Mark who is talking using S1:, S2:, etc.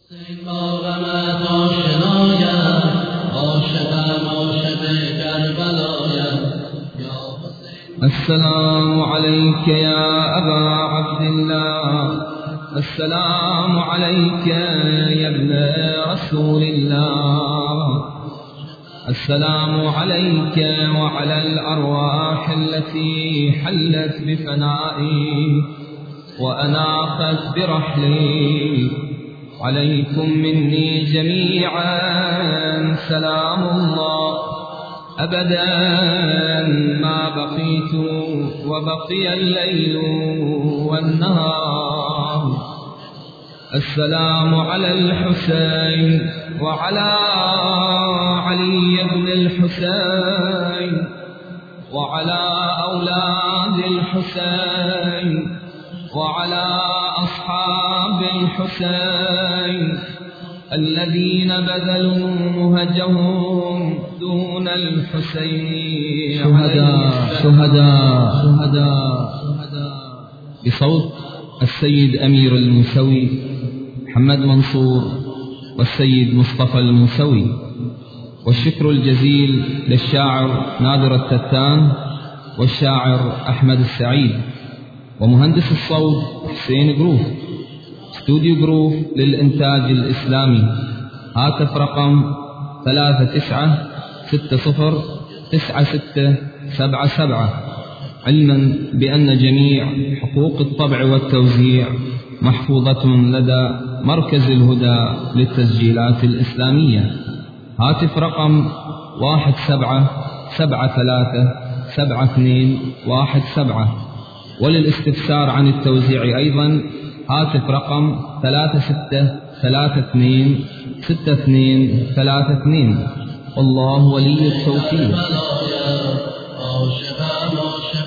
S1: السلام عليك يا أبا عبد الله، السلام عليك يا ابن رسول الله، السلام عليك وعلى الأرواح التي حلت بفنائي وأناقت برحلي، عليكم مني جميعا سلام الله أبدا ما بقيت وبقي الليل والنهار. السلام على الحسين وعلى علي بن الحسين وعلى أولاد الحسين وعلى أصحاب الحسين الذين بذلوا مهجهم دون الحسين شهداء. بصوت السيد أمير الموسوي محمد منصور والسيد مصطفى الموسوي. والشكر الجزيل للشاعر نادر التتان والشاعر أحمد السعيد، ومهندس الصوت حسين جروف، استوديو جروف للإنتاج الإسلامي. هاتف رقم 39609677، علما بأن جميع حقوق الطبع والتوزيع محفوظة لدى مركز الهدى للتسجيلات الإسلامية. هاتف رقم 17737217، وللاستفسار عن التوزيع أيضا هاتف رقم 36626232. والله ولي التوفيق.